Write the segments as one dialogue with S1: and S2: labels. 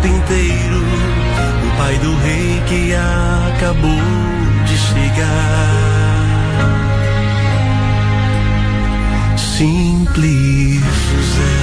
S1: carpinteiro, o pai do rei que acabou de chegar. Simples José.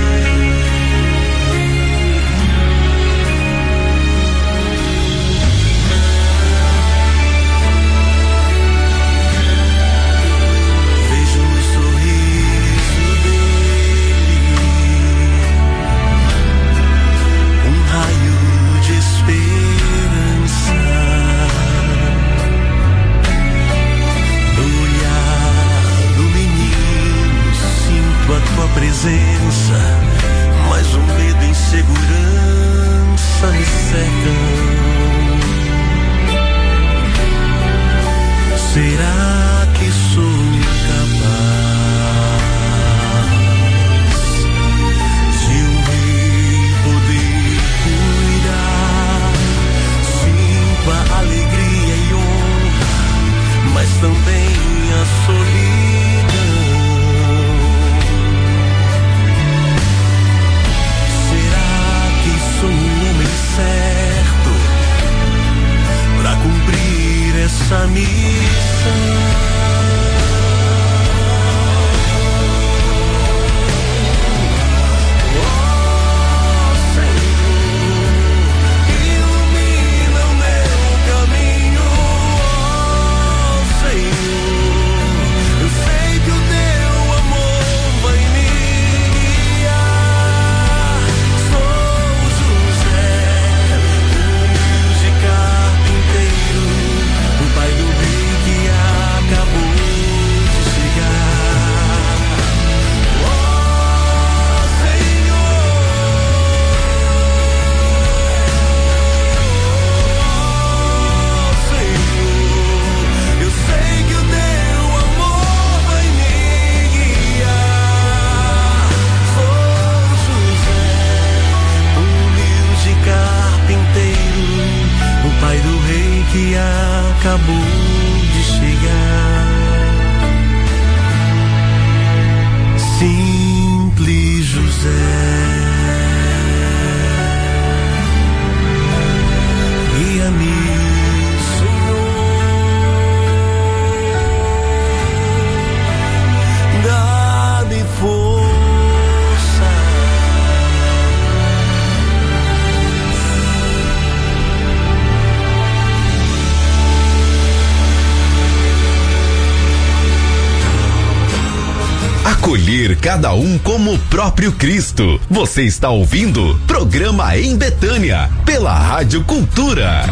S1: Presença, mas um medo e insegurança me cercam. Será que sou capaz de um rei poder cuidar? Sinto a alegria e honra, mas também a solidão. Certo pra cumprir essa missão. Que acabou de chegar. Simples José. Guia-me, Senhor, dá-me força.
S2: Acolher cada um como o próprio Cristo. Você está ouvindo Programa em Betânia, pela Rádio Cultura.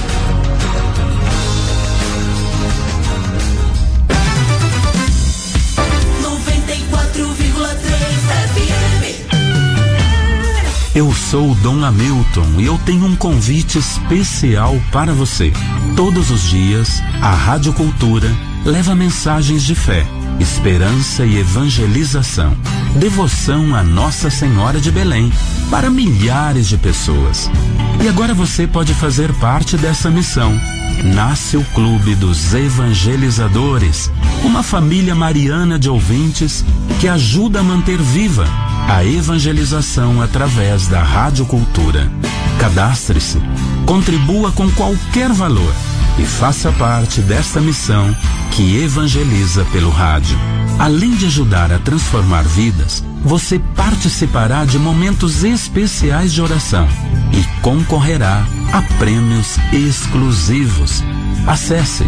S3: Eu sou o Dom Hamilton e eu tenho um convite especial para você. Todos os dias, a Rádio Cultura leva mensagens de fé, esperança e evangelização, devoção a Nossa Senhora de Belém, para milhares de pessoas. E agora você pode fazer parte dessa missão. Nasce o Clube dos Evangelizadores, uma família mariana de ouvintes que ajuda a manter viva a evangelização através da Rádio Cultura. Cadastre-se, contribua com qualquer valor e faça parte desta missão que evangeliza pelo rádio. Além de ajudar a transformar vidas, você participará de momentos especiais de oração e concorrerá a prêmios exclusivos. Acesse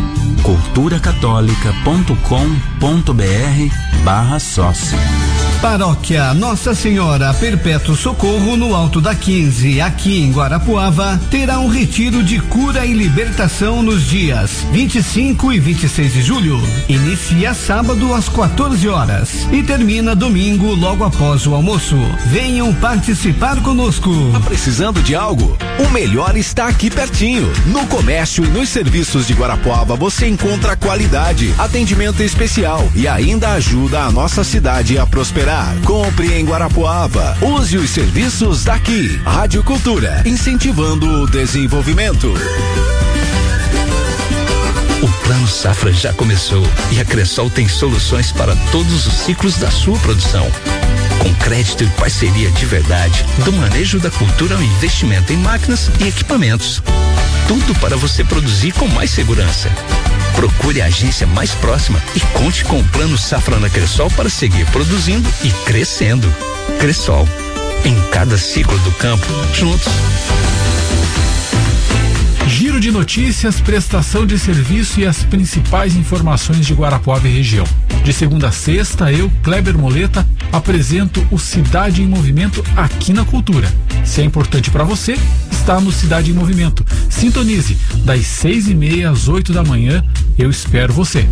S3: culturacatólica.com.br/sócio.
S4: Paróquia Nossa Senhora Perpétuo Socorro, no Alto da 15, aqui em Guarapuava, terá um retiro de cura e libertação nos dias 25 e 26 de julho. Inicia sábado às 14 horas e termina domingo logo após o almoço. Venham participar conosco.
S2: Tá precisando de algo? O melhor está aqui pertinho. No comércio e nos serviços de Guarapuava você encontra qualidade, atendimento especial e ainda ajuda a nossa cidade a prosperar. Compre em Guarapuava. Use os serviços daqui. Rádio Cultura, incentivando o desenvolvimento.
S5: O Plano Safra já começou e a Cressol tem soluções para todos os ciclos da sua produção.
S3: Com crédito e parceria de verdade, do manejo da cultura ao investimento em máquinas e equipamentos. Tudo para você produzir com mais segurança. Procure a agência mais próxima e conte com o Plano Safra na Cressol para seguir produzindo e crescendo. Cressol, em cada ciclo do campo, juntos.
S5: Giro de notícias, prestação de serviço e as principais informações de Guarapuava e região. De segunda a sexta, eu, Kleber Moleta, apresento o Cidade em Movimento aqui na Cultura. Se é importante para você, está no Cidade em Movimento. Sintonize, das 6:30 às 8 da manhã. Eu espero você.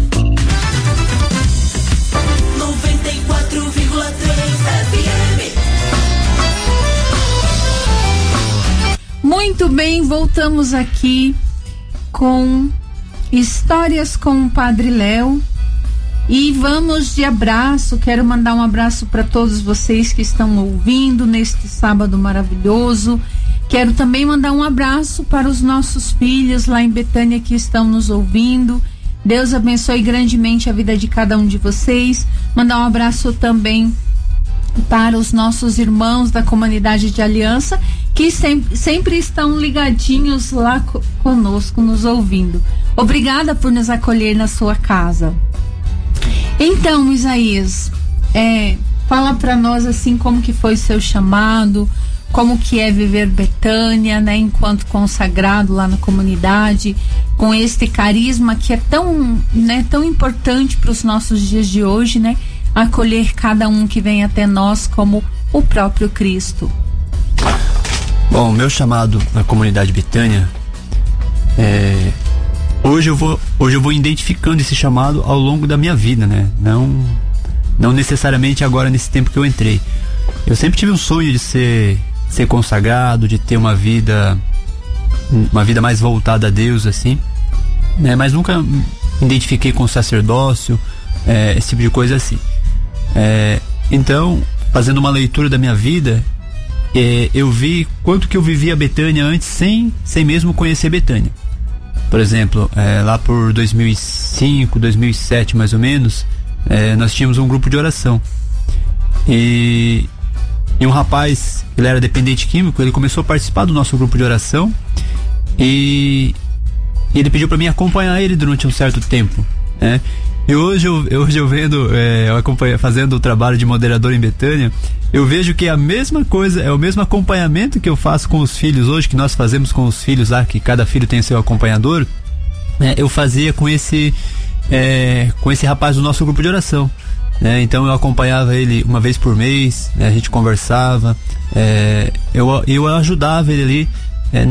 S6: 94,3 FM.
S7: Muito bem, voltamos aqui com Histórias com o Padre Léo. E vamos de abraço. Quero mandar um abraço para todos vocês que estão ouvindo neste sábado maravilhoso. Quero também mandar um abraço para os nossos filhos lá em Betânia que estão nos ouvindo. Deus abençoe grandemente a vida de cada um de vocês. Mandar um abraço também para os nossos irmãos da comunidade de Aliança que sempre estão ligadinhos lá conosco, nos ouvindo. Obrigada por nos acolher na sua casa. Então, Isaías, fala para nós assim como que foi seu chamado, como que é viver Betânia, né, enquanto consagrado lá na comunidade, com este carisma que é tão importante para os nossos dias de hoje, né, acolher cada um que vem até nós como o próprio Cristo.
S8: Bom, meu chamado na comunidade Betânia hoje eu vou identificando esse chamado ao longo da minha vida, né? Não necessariamente agora nesse tempo que eu entrei. Eu sempre tive um sonho de ser consagrado, de ter uma vida mais voltada a Deus, assim, né? Mas nunca me identifiquei com sacerdócio, esse tipo de coisa assim. Então, fazendo uma leitura da minha vida, eu vi quanto que eu vivia Betânia antes sem mesmo conhecer Betânia. Por exemplo, lá por 2005, 2007 mais ou menos, nós tínhamos um grupo de oração. E um rapaz, ele era dependente químico, ele começou a participar do nosso grupo de oração e ele pediu para mim acompanhar ele durante um certo tempo, né? E hoje eu vendo, fazendo o trabalho de moderador em Betânia, eu vejo que é a mesma coisa, é o mesmo acompanhamento que eu faço com os filhos hoje, que nós fazemos com os filhos lá, que cada filho tem seu acompanhador, eu fazia com esse rapaz do nosso grupo de oração. Então eu acompanhava ele uma vez por mês, a gente conversava, eu ajudava ele ali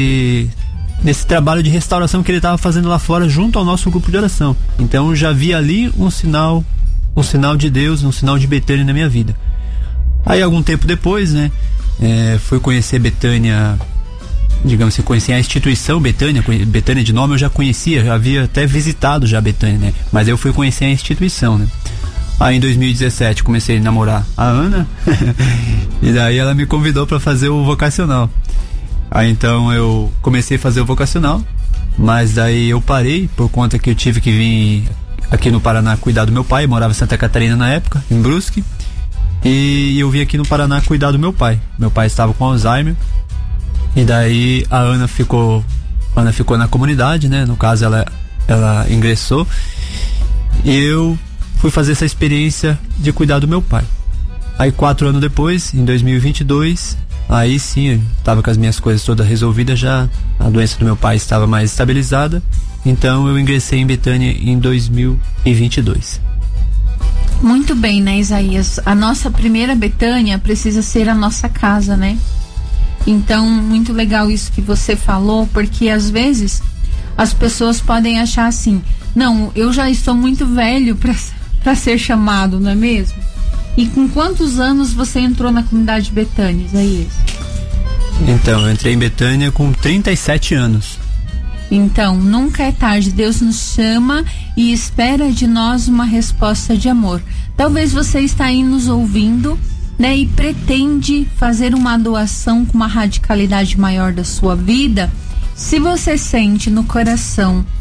S8: nesse trabalho de restauração que ele estava fazendo lá fora junto ao nosso grupo de oração. Então eu já vi ali um sinal de Deus, um sinal de Betânia na minha vida. Aí algum tempo depois, fui conhecer Betânia, digamos assim, conhecer a instituição Betânia de nome eu já conhecia, já havia até visitado já Betânia, né? Mas eu fui conhecer a instituição, né? Aí em 2017 comecei a namorar a Ana e daí ela me convidou para fazer o vocacional. Aí então eu comecei a fazer o vocacional, mas daí eu parei por conta que eu tive que vir aqui no Paraná cuidar do meu pai. Eu morava em Santa Catarina na época, em Brusque, e eu vim aqui no Paraná cuidar do meu pai. Meu pai estava com Alzheimer e daí a Ana ficou na comunidade, né? No caso ela ingressou e eu fui fazer essa experiência de cuidar do meu pai. Aí 4 anos depois, em 2022, aí sim, eu tava com as minhas coisas todas resolvidas já, a doença do meu pai estava mais estabilizada, então eu ingressei em Betânia em 2022.
S7: Muito bem, né, Isaías? A nossa primeira Betânia precisa ser a nossa casa, né? Então, muito legal isso que você falou, porque às vezes as pessoas podem achar assim, não, eu já estou muito velho para ser chamado, não é mesmo? E com quantos anos você entrou na comunidade Betânia, Isaías?
S8: Então, eu entrei em Betânia com 37 anos.
S7: Então, nunca é tarde. Deus nos chama e espera de nós uma resposta de amor. Talvez você está aí nos ouvindo, né, e pretende fazer uma doação com uma radicalidade maior da sua vida. Se você sente no coração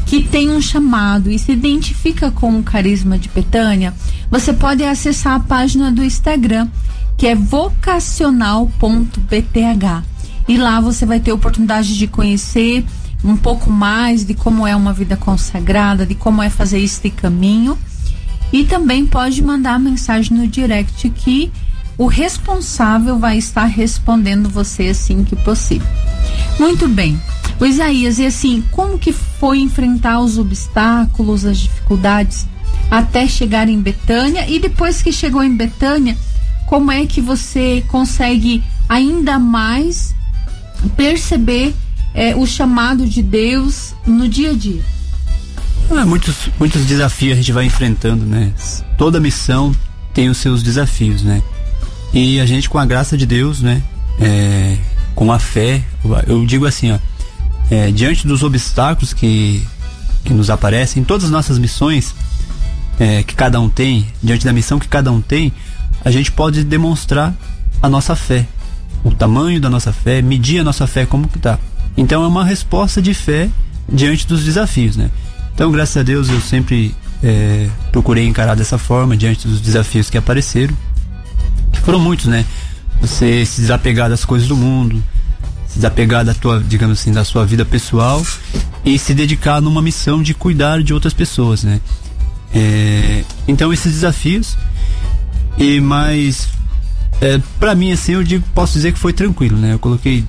S7: que tem um chamado e se identifica com o carisma de Betânia, você pode acessar a página do Instagram, que é vocacional.bth. E lá você vai ter oportunidade de conhecer um pouco mais de como é uma vida consagrada, de como é fazer este caminho. E também pode mandar mensagem no direct que o responsável vai estar respondendo você assim que possível. Muito bem. O Isaías, e assim, como que foi enfrentar os obstáculos, as dificuldades até chegar em Betânia? E depois que chegou em Betânia, como é que você consegue ainda mais perceber o chamado de Deus no dia a dia?
S8: Muitos desafios a gente vai enfrentando, né? Toda missão tem os seus desafios, né? E a gente, com a graça de Deus, né? Com a fé, eu digo assim, ó, diante dos obstáculos que nos aparecem, em todas as nossas missões que cada um tem, diante da missão que cada um tem, a gente pode demonstrar a nossa fé, o tamanho da nossa fé, medir a nossa fé como que tá. Então é uma resposta de fé diante dos desafios, né? Então, graças a Deus, eu sempre procurei encarar dessa forma diante dos desafios que apareceram, que foram muitos, né? Você se desapegar das coisas do mundo, se desapegar da tua, digamos assim, da sua vida pessoal e se dedicar numa missão de cuidar de outras pessoas, né? Então, esses desafios, mas pra mim, assim, posso dizer que foi tranquilo, né? Eu coloquei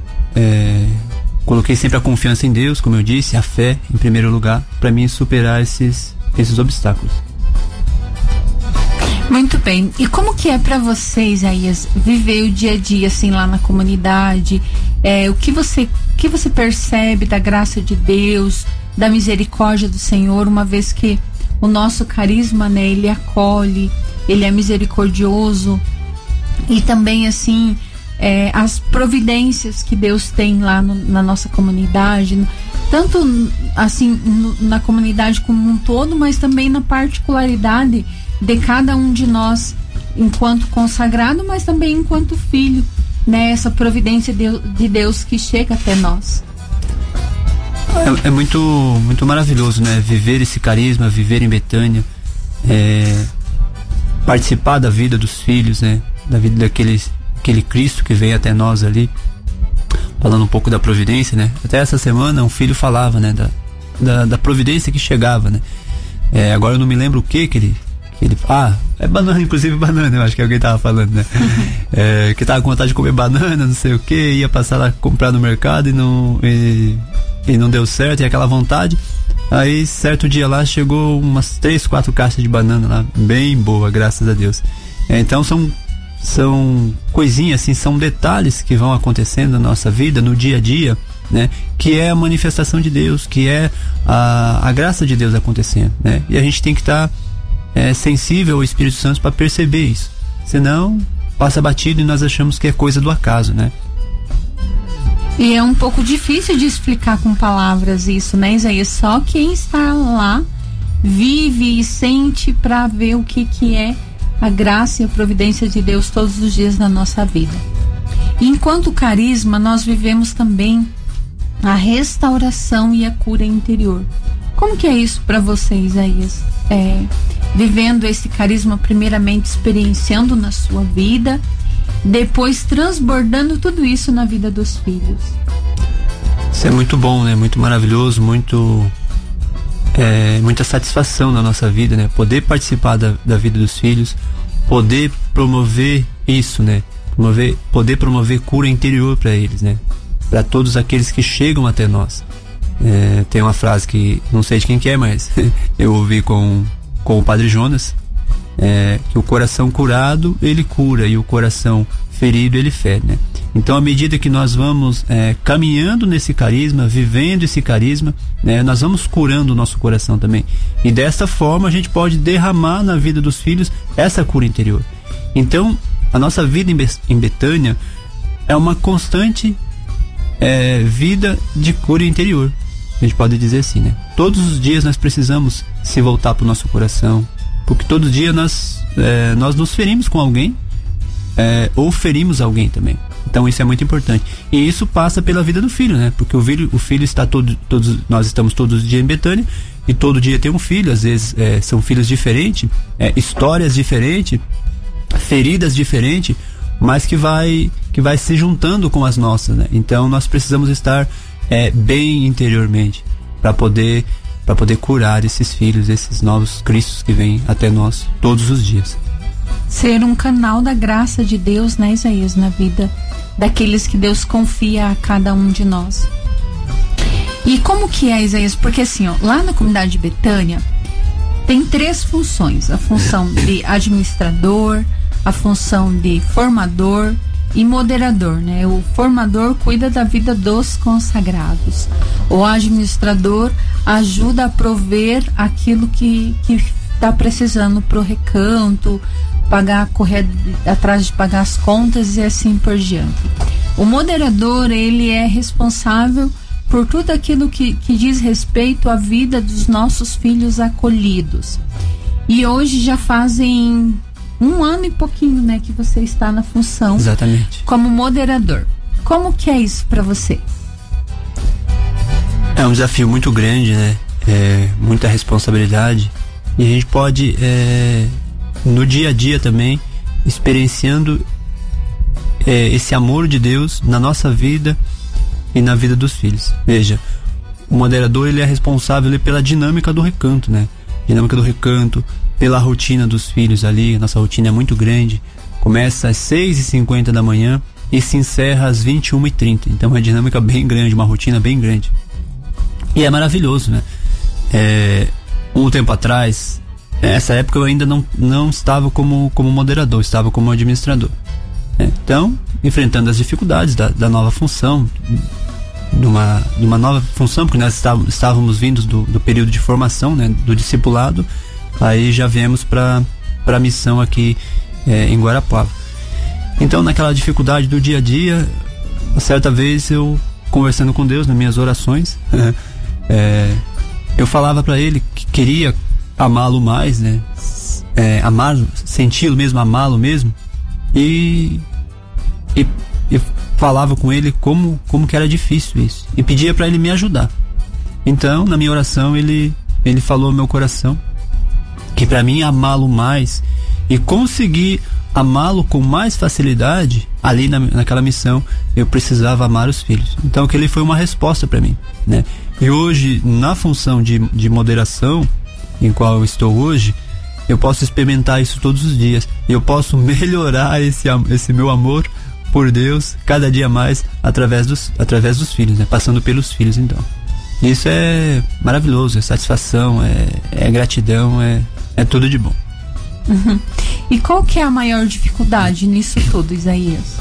S8: sempre a confiança em Deus, como eu disse, a fé em primeiro lugar, para mim superar esses obstáculos.
S7: Muito bem. E como que é para vocês, Isaías, viver o dia a dia assim lá na comunidade? O que você percebe da graça de Deus, da misericórdia do Senhor, uma vez que o nosso carisma, né, ele acolhe, ele é misericordioso, e também assim as providências que Deus tem lá na nossa comunidade, tanto assim na comunidade como um todo, mas também na particularidade de cada um de nós enquanto consagrado, mas também enquanto filho, né? Essa providência de Deus que chega até nós.
S8: É muito maravilhoso, né? Viver esse carisma, viver em Betânia, participar da vida dos filhos, né? Da vida daquele Cristo que veio até nós ali, falando um pouco da providência, né? Até essa semana um filho falava, né? Da providência que chegava, né? Agora eu não me lembro o que ele é banana, inclusive banana, eu acho que alguém tava falando, né? Que tava com vontade de comer banana, não sei o que, ia passar lá comprar no mercado e não deu certo, e aquela vontade. Aí certo dia lá chegou umas 3, 4 caixas de banana lá, bem boa, graças a Deus. Então são coisinhas assim, são detalhes que vão acontecendo na nossa vida, no dia a dia, né? Que é a manifestação de Deus, que é a graça de Deus acontecendo, né? E a gente tem que estar sensível ao Espírito Santo para perceber isso, senão passa batido e nós achamos que é coisa do acaso, né?
S7: E é um pouco difícil de explicar com palavras isso, né, Isaías? Só quem está lá vive e sente para ver o que é a graça e a providência de Deus todos os dias na nossa vida. E enquanto carisma, nós vivemos também a restauração e a cura interior. Como que é isso para você, Isaías? Vivendo esse carisma, primeiramente experienciando na sua vida, depois transbordando tudo isso na vida dos filhos.
S8: Isso é muito bom, né? Muito maravilhoso, muita satisfação na nossa vida, né? Poder participar da vida dos filhos, poder promover isso, né? Poder promover cura interior para eles, né? Para todos aqueles que chegam até nós. Tem uma frase que não sei de quem que é, mas eu ouvi com o Padre Jonas, que o coração curado ele cura e o coração ferido ele fere, né? Então, à medida que nós vamos caminhando nesse carisma, vivendo esse carisma, né, nós vamos curando o nosso coração também. E dessa forma a gente pode derramar na vida dos filhos essa cura interior. Então, a nossa vida em Betânia é uma constante vida de cura interior. A gente pode dizer assim, né? Todos os dias nós precisamos se voltar para o nosso coração, porque todo dia nós nos ferimos com alguém, ou ferimos alguém também. Então isso é muito importante. E isso passa pela vida do filho, né? Porque o filho está nós estamos todos os dias em Betânia, e todo dia tem um filho, às vezes são filhos diferentes, histórias diferentes, feridas diferentes, mas que vai se juntando com as nossas, né? Então nós precisamos estar bem interiormente para poder curar esses filhos, esses novos Cristos que vêm até nós todos os dias.
S7: Ser um canal da graça de Deus, né, Isaías, na vida daqueles que Deus confia a cada um de nós. E como que é, Isaías? Porque assim, lá na comunidade de Betânia tem 3 funções: a função de administrador, a função de formador e moderador, né? O formador cuida da vida dos consagrados. O administrador ajuda a prover aquilo que está precisando pro recanto, correr atrás de pagar as contas e assim por diante. O moderador, ele é responsável por tudo aquilo que diz respeito à vida dos nossos filhos acolhidos. E hoje já fazem 1 ano e pouquinho, né, que você está na função.
S8: Exatamente.
S7: Como moderador. Como que é isso para você?
S8: É um desafio muito grande, né? Muita responsabilidade. E a gente pode, no dia a dia também, experienciando esse amor de Deus na nossa vida e na vida dos filhos. Veja, o moderador, ele é responsável pela dinâmica do recanto, né? Dinâmica do recanto, pela rotina dos filhos ali. Nossa rotina é muito grande, começa às 6h50 da manhã e se encerra às 21h30. Então é uma dinâmica bem grande, uma rotina bem grande. E é maravilhoso, né? Um tempo atrás, nessa época eu ainda não estava como moderador, estava como administrador. Então, enfrentando as dificuldades da nova função, de uma nova função, porque nós estávamos vindos do período de formação, né, do discipulado. Aí já viemos para a missão aqui em Guarapuava. Então, naquela dificuldade do dia a dia, certa vez eu, conversando com Deus nas minhas orações, eu falava para Ele que queria amá-lo mais, né? Amá-lo, senti-lo mesmo, amá-lo mesmo, e falava com Ele como que era difícil isso, e pedia para Ele me ajudar. Então, na minha oração, ele falou ao meu coração que para mim amá-lo mais e conseguir amá-lo com mais facilidade, ali naquela missão, eu precisava amar os filhos. Então aquele foi uma resposta para mim, né? E hoje, na função de moderação em qual eu estou hoje, eu posso experimentar isso todos os dias. Eu posso melhorar esse meu amor por Deus cada dia mais através dos filhos, né? Passando pelos filhos. Então isso é maravilhoso, é satisfação, é gratidão, é tudo de bom.
S7: Uhum. E qual que é a maior dificuldade nisso tudo, Isaías?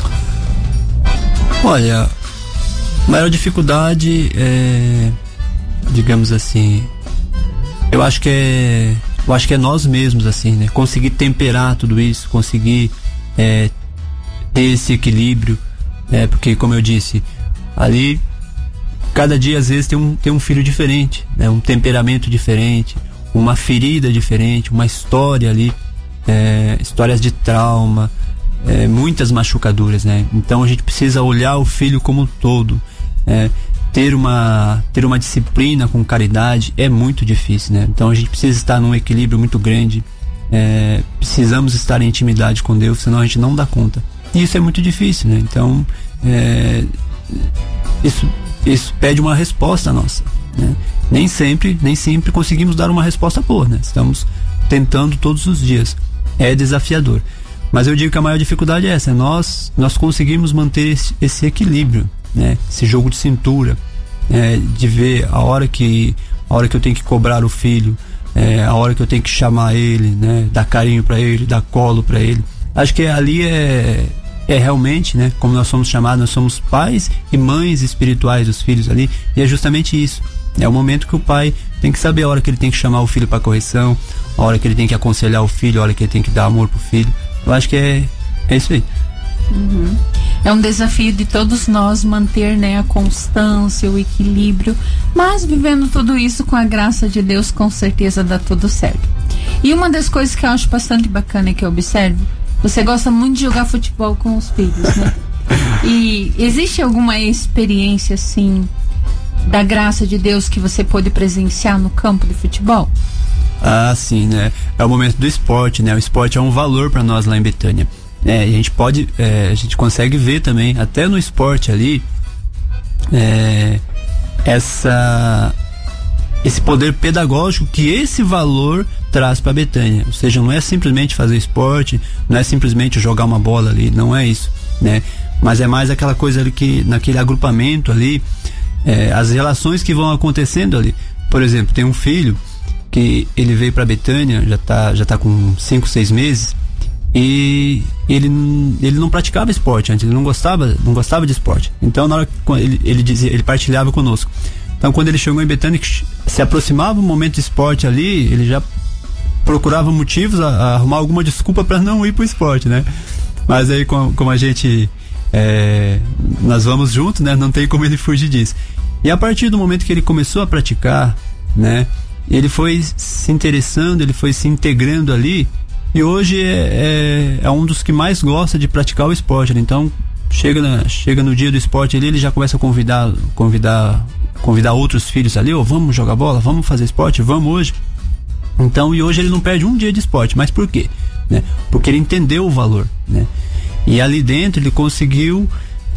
S8: Olha, a maior dificuldade é, digamos assim, eu acho que é nós mesmos, assim, né? Conseguir temperar tudo isso, conseguir ter esse equilíbrio, porque, como eu disse, ali cada dia às vezes tem um filho diferente, né? Um temperamento diferente, uma ferida diferente, uma história ali, histórias de trauma, muitas machucaduras, né? Então a gente precisa olhar o filho como um todo, ter uma disciplina com caridade é muito difícil, né? Então a gente precisa estar num equilíbrio muito grande, precisamos estar em intimidade com Deus, senão a gente não dá conta. E isso é muito difícil, né? Então isso pede uma resposta nossa, né? Nem sempre conseguimos dar uma resposta boa, né? Estamos tentando todos os dias. É desafiador. Mas eu digo que a maior dificuldade é essa. Nós conseguimos manter esse equilíbrio, né? Esse jogo de cintura, de ver a hora que eu tenho que cobrar o filho, a hora que eu tenho que chamar ele, né? Dar carinho para ele, dar colo para ele. Acho que ali é realmente, né? Como nós somos chamados, nós somos pais e mães espirituais dos filhos ali. E é justamente isso. É o momento que o pai tem que saber a hora que ele tem que chamar o filho para correção, a hora que ele tem que aconselhar o filho, a hora que ele tem que dar amor pro filho. Eu acho que é isso aí.
S7: Uhum. É um desafio de todos nós manter, né, a constância, o equilíbrio, mas vivendo tudo isso com a graça de Deus, com certeza dá tudo certo. E uma das coisas que eu acho bastante bacana que eu observo, você gosta muito de jogar futebol com os filhos, né? E existe alguma experiência, assim, da graça de Deus que você pôde presenciar no campo de futebol?
S8: Ah, sim, né? É o momento do esporte, né? O esporte é um valor para nós lá em Betânia. E a gente pode, a gente consegue ver também, até no esporte ali, esse poder pedagógico que esse valor traz para Betânia. Ou seja, não é simplesmente fazer esporte, não é simplesmente jogar uma bola ali, não é isso, né? Mas é mais aquela coisa ali que, naquele agrupamento ali, as relações que vão acontecendo ali. Por exemplo, tem um filho que ele veio para Betânia, já tá com 5, 6 meses, e ele não praticava esporte antes, ele não gostava de esporte. Então, na hora que ele partilhava conosco. Então, quando ele chegou em Betânia, se aproximava um momento de esporte ali, ele já procurava motivos a arrumar alguma desculpa para não ir pro esporte, né? Mas aí, como a gente nós vamos juntos, né? Não tem como ele fugir disso. E a partir do momento que ele começou a praticar, né? Ele foi se interessando, ele foi se integrando ali, e hoje é um dos que mais gosta de praticar o esporte, né? Então chega no dia do esporte ali, ele já começa a convidar outros filhos ali, vamos jogar bola, vamos fazer esporte, vamos hoje. Então, e hoje ele não perde um dia de esporte. Mas por quê? Né? Porque ele entendeu o valor, né? E ali dentro ele conseguiu,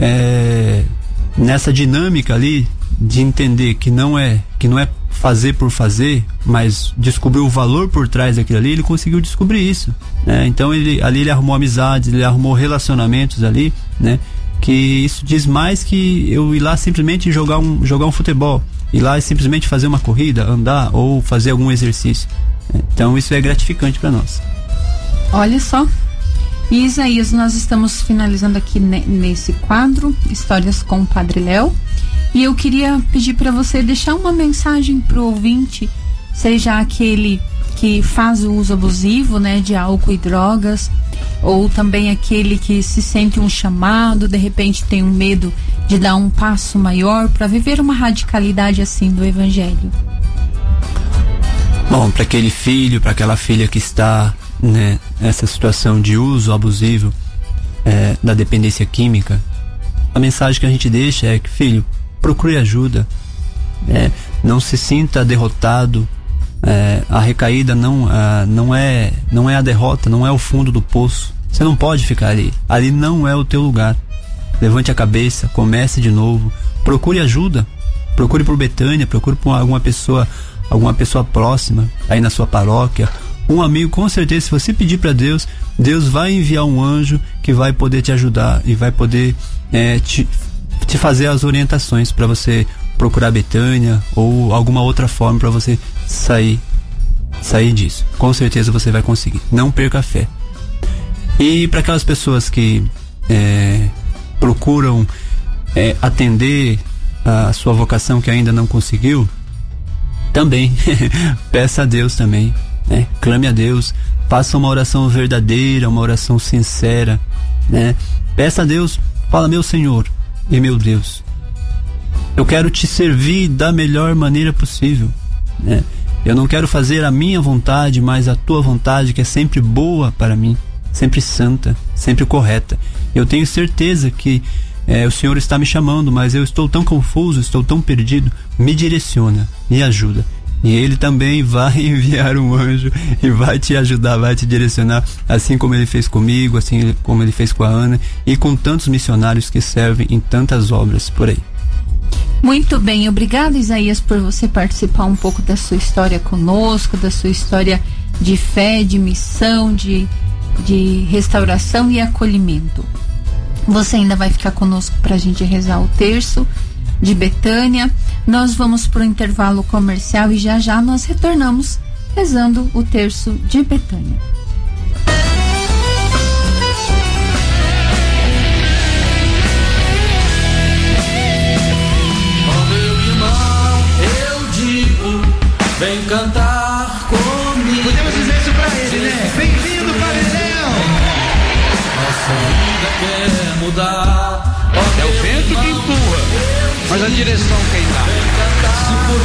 S8: nessa dinâmica ali, de entender que não é fazer por fazer, mas descobriu o valor por trás daquilo ali, ele conseguiu descobrir isso, né? Então ele arrumou amizades, ele arrumou relacionamentos ali, né? Que isso diz mais que eu ir lá simplesmente jogar um futebol, ir lá e simplesmente fazer uma corrida, andar ou fazer algum exercício. Então isso é gratificante para nós.
S7: Olha só. E Isaías, nós estamos finalizando aqui nesse quadro, Histórias com o Padre Léo. E eu queria pedir para você deixar uma mensagem pro ouvinte, seja aquele que faz o uso abusivo, né, de álcool e drogas, ou também aquele que se sente um chamado, de repente tem um medo de dar um passo maior para viver uma radicalidade assim do Evangelho.
S8: Bom, para aquele filho, para aquela filha que está, né, nessa situação de uso abusivo da dependência química, a mensagem que a gente deixa é que, filho, procure ajuda, não se sinta derrotado, a recaída não é a derrota, não é o fundo do poço. Você não pode ficar ali não é o teu lugar. Levante a cabeça, comece de novo, procure ajuda, procure por Betânia, procure por alguma pessoa próxima aí na sua paróquia, um amigo. Com certeza, se você pedir para Deus, Deus vai enviar um anjo que vai poder te ajudar e vai poder te fazer as orientações para você procurar Betânia ou alguma outra forma para você sair disso. Com certeza você vai conseguir. Não perca a fé. E para aquelas pessoas que procuram atender a sua vocação que ainda não conseguiu, também peça a Deus também, né? Clame a Deus, faça uma oração verdadeira, uma oração sincera, né? Peça a Deus, fala: meu Senhor e meu Deus, eu quero te servir da melhor maneira possível, né? Eu não quero fazer a minha vontade, mas a tua vontade, que é sempre boa para mim, sempre santa, sempre correta. Eu tenho certeza que o Senhor está me chamando, mas eu estou tão confuso, estou tão perdido. Me direciona, me ajuda. E Ele também vai enviar um anjo e vai te ajudar, vai te direcionar, assim como Ele fez comigo, assim como Ele fez com a Ana e com tantos missionários que servem em tantas obras por aí.
S7: Muito bem, obrigada, Isaías, por você participar um pouco da sua história conosco, da sua história de fé, de missão, de restauração e acolhimento. Você ainda vai ficar conosco para a gente rezar o terço de Betânia. Nós vamos para o intervalo comercial e já nós retornamos rezando o terço de Betânia.
S1: Vem cantar comigo.
S9: Podemos dizer isso pra ele, né? Bem-vindo, Padre Léo.
S1: Nossa vida quer mudar.
S9: É o vento que empurra, mas a direção quem dá.
S1: Se por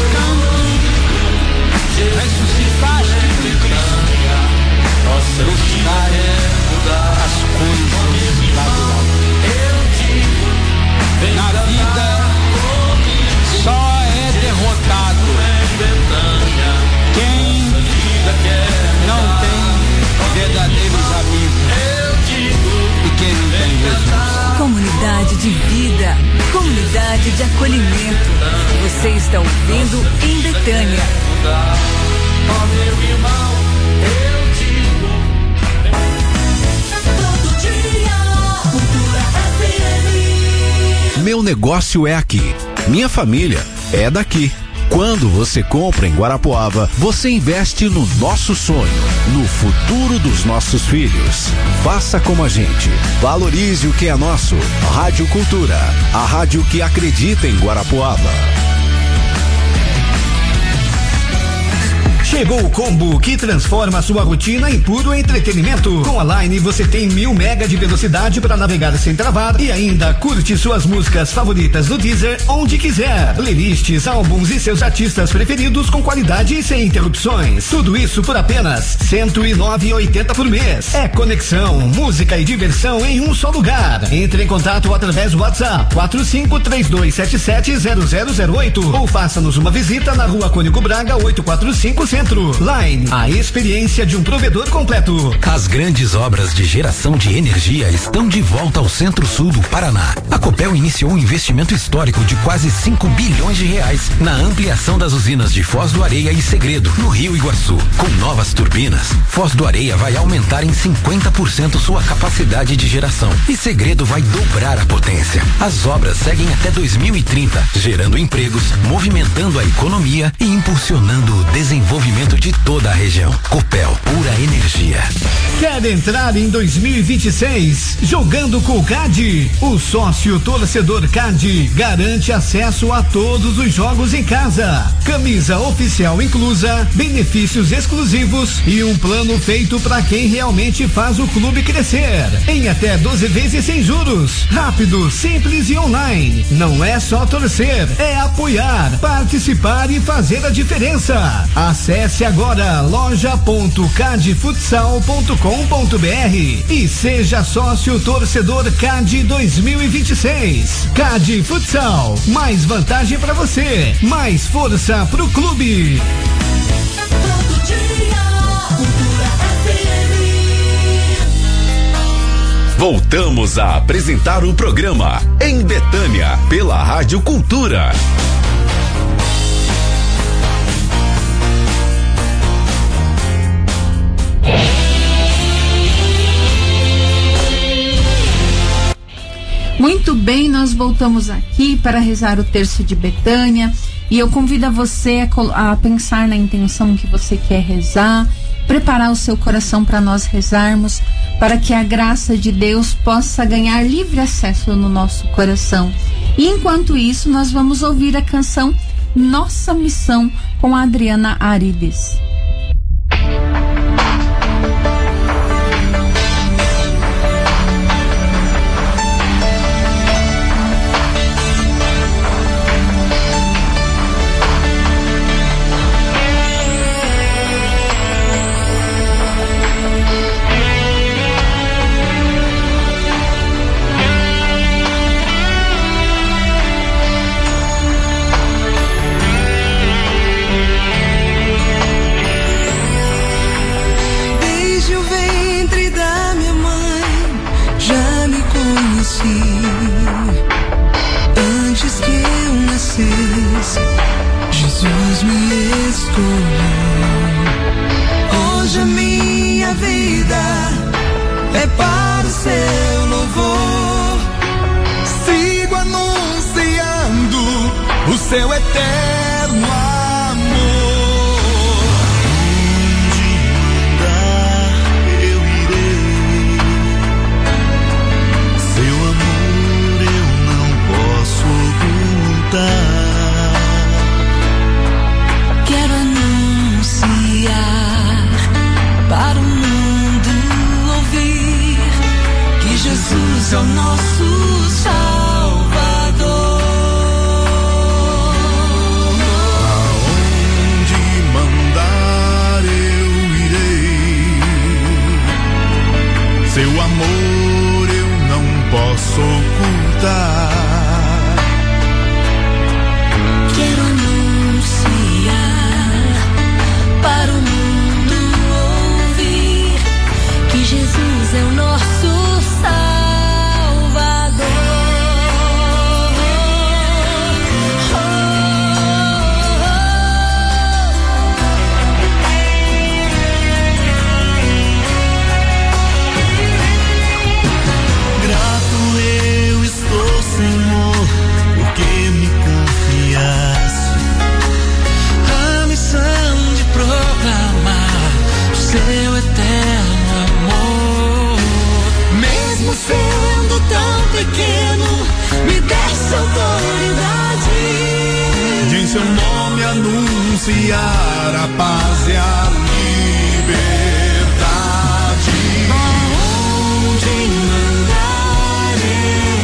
S1: canto ressuscitaste em Cristo. Nossa vida quer mudar.
S9: As coisas lá do alto.
S1: Eu te
S10: de vida, comunidade de acolhimento. Você está ouvindo em Betânia.
S6: Ó meu irmão, eu digo. Todo dia, Cultura FM.
S2: Meu negócio é aqui. Minha família é daqui. Quando você compra em Guarapuava, você investe no nosso sonho, no futuro dos nossos filhos. Faça como a gente. Valorize o que é nosso. Rádio Cultura, a rádio que acredita em Guarapuava.
S4: Chegou o combo que transforma a sua rotina em puro entretenimento. Com a Line você tem 1000 mega de velocidade para navegar sem travar e ainda curte suas músicas favoritas no Deezer onde quiser. Playlists, álbuns e seus artistas preferidos com qualidade e sem interrupções. Tudo isso por apenas R$109,80 por mês. É conexão, música e diversão em um só lugar. Entre em contato através do WhatsApp 4532770008 ou faça-nos uma visita na Rua Cônigo Braga 845 Centro. Line, a experiência de um provedor completo.
S11: As grandes obras de geração de energia estão de volta ao Centro-Sul do Paraná. A Copel iniciou um investimento histórico de quase 5 bilhões de reais na ampliação das usinas de Foz do Areia e Segredo, no Rio Iguaçu. Com novas turbinas, Foz do Areia vai aumentar em 50% sua capacidade de geração e Segredo vai dobrar a potência. As obras seguem até 2030, gerando empregos, movimentando a economia e impulsionando o desenvolvimento de toda a região. Copel, pura energia.
S4: Quer entrar em 2026 jogando com o CAD? O sócio torcedor CAD garante acesso a todos os jogos em casa. Camisa oficial inclusa, benefícios exclusivos e um plano feito para quem realmente faz o clube crescer. Em até 12 vezes sem juros. Rápido, simples e online. Não é só torcer, é apoiar, participar e fazer a diferença. Acesse agora loja.cadfutsal.com.br e seja sócio torcedor CAD 2026. CAD Futsal, mais vantagem para você, mais força pro clube.
S6: Todo dia, Cultura FM.
S2: Voltamos a apresentar o programa Em Betânia, pela Rádio Cultura.
S7: Muito bem, nós voltamos aqui para rezar o terço de Betânia e eu convido a você a pensar na intenção que você quer rezar, preparar o seu coração para nós rezarmos, para que a graça de Deus possa ganhar livre acesso no nosso coração. E enquanto isso, nós vamos ouvir a canção Nossa Missão com a Adriana Arides.
S6: Jesus me escolheu. Hoje a minha vida é para o seu louvor. Sigo anunciando o seu eterno amor. Onde mandar eu irei. Seu amor eu não posso ocultar.
S10: Para o mundo ouvir que Jesus é o nosso Salvador.
S6: Aonde mandar eu irei. Seu amor eu não posso ocultar.
S10: Quero anunciar para o mundo Jesus é o nosso Salvador.
S12: pequeno, me desse autoridade
S6: de em seu nome anunciar a paz e a liberdade.
S12: Aonde mandar eu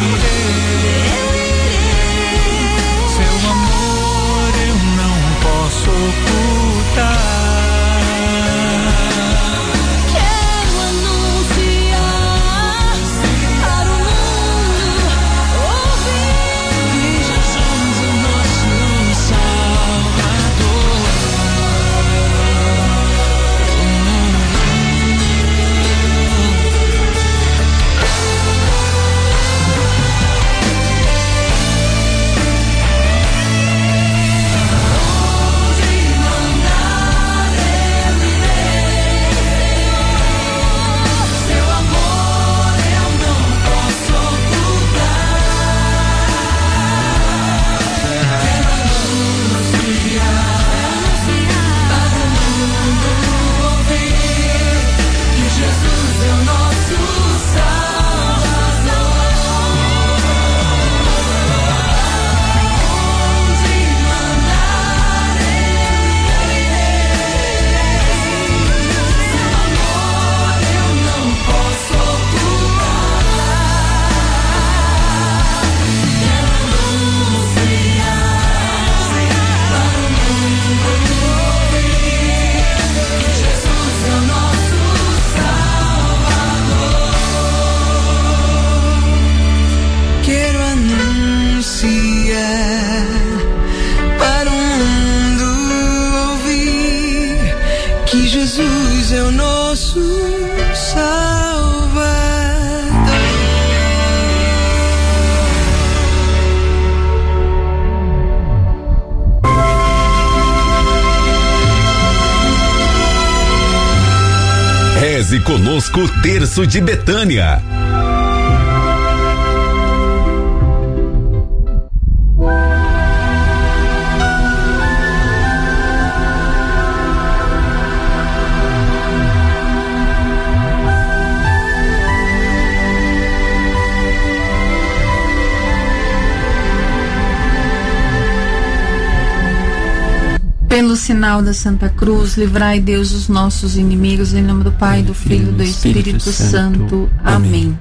S12: irei.
S6: Seu amor eu não posso ocultar.
S12: Jesus é o nosso Salvador.
S2: Reze conosco o Terço de Betânia.
S7: Pelo sinal da Santa Cruz, livrai Deus os nossos inimigos, em nome do Pai, do Filho e do Espírito Santo. Amém.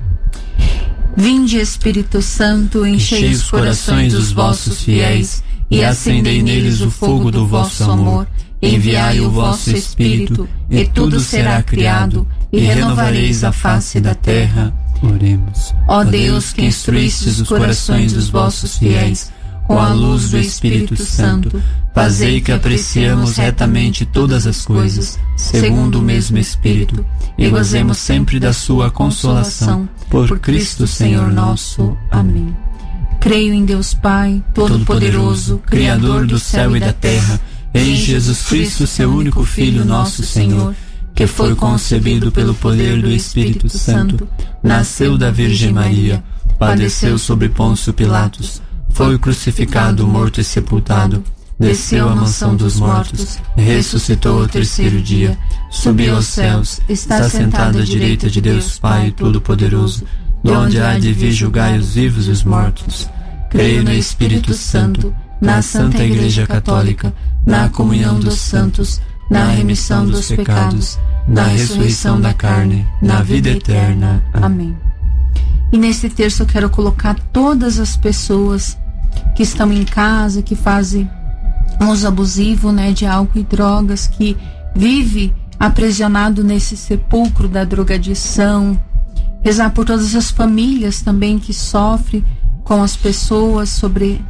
S7: Vinde, Espírito Santo, enchei os corações dos vossos fiéis e acendei neles o fogo do vosso amor. Enviai o vosso Espírito, e tudo será criado, e renovareis a face da terra.
S8: Oremos.
S7: Ó Deus, que instruístes os corações dos vossos fiéis com a luz do Espírito Santo,
S8: fazei que apreciemos retamente todas as coisas, segundo o mesmo Espírito, e gozemos sempre da sua consolação, por Cristo Senhor nosso. Amém.
S7: Creio em Deus Pai, Todo-Poderoso, Criador do céu e da terra,
S8: em Jesus Cristo, seu único Filho, nosso Senhor, que foi concebido pelo poder do Espírito Santo, nasceu da Virgem Maria, padeceu sobre Pôncio Pilatos, foi crucificado, morto e sepultado, desceu à mansão dos mortos, ressuscitou ao terceiro dia, subiu aos céus, está sentado à direita de Deus Pai Todo-Poderoso, de onde há de vir julgar os vivos e os mortos. Creio no Espírito Santo, na Santa Igreja Católica, na comunhão dos santos, na remissão dos pecados, na ressurreição da carne, na vida eterna.
S7: Amém. E nesse terço eu quero colocar todas as pessoas que estão em casa, que fazem uso abusivo, de álcool e drogas, que vive aprisionado nesse sepulcro da drogadição. Rezar por todas as famílias também que sofrem com as pessoas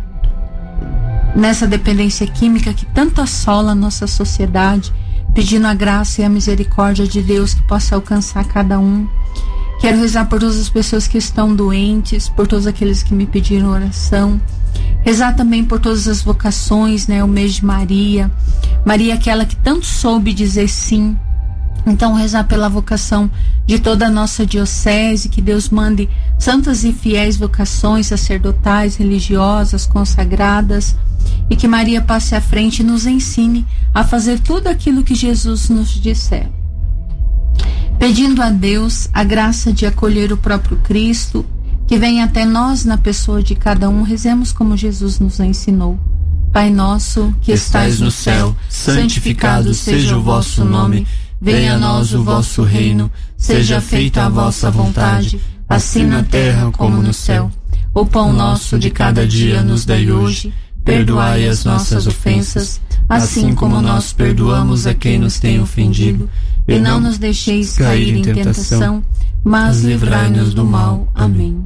S7: nessa dependência química que tanto assola a nossa sociedade, pedindo a graça e a misericórdia de Deus que possa alcançar cada um. Quero rezar por todas as pessoas que estão doentes, por todos aqueles que me pediram oração. Rezar também por todas as vocações, o mês de Maria. Maria, aquela que tanto soube dizer sim. Então, rezar pela vocação de toda a nossa diocese, que Deus mande santas e fiéis vocações sacerdotais, religiosas, consagradas, e que Maria passe à frente e nos ensine a fazer tudo aquilo que Jesus nos disser. Pedindo a Deus a graça de acolher o próprio Cristo, que vem até nós na pessoa de cada um. Rezemos como Jesus nos ensinou. Pai nosso, que estais no céu, santificado seja o vosso nome. Venha a nós o vosso reino. Seja feita a vossa vontade, assim na terra como no céu. O pão nosso de cada dia nos dai hoje. Perdoai as nossas ofensas, assim como nós perdoamos a quem nos tem ofendido. E não nos deixeis cair em tentação, mas livrai-nos do mal. Amém.